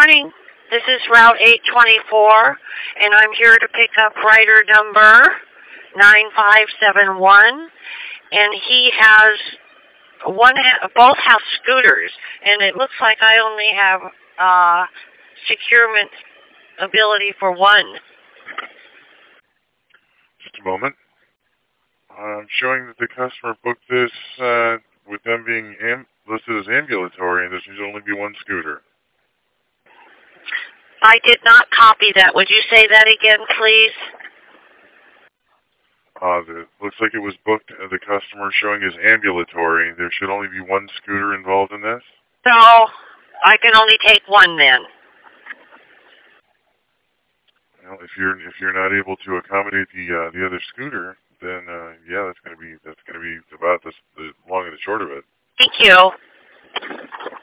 morning. This is Route 824, and I'm here to pick up rider number 9571. And he has both have scooters, and it looks like I only have securement ability for one. Just a moment. I'm showing that the customer booked this with them being listed as ambulatory, and there should only be one scooter. I did not copy that. Would you say that again, please? Looks like it was booked as the customer showing as ambulatory. There should only be one scooter involved in this. So I can only take one then. Well, if you're not able to accommodate the other scooter, then yeah, that's gonna be about the long and the short of it. Thank you.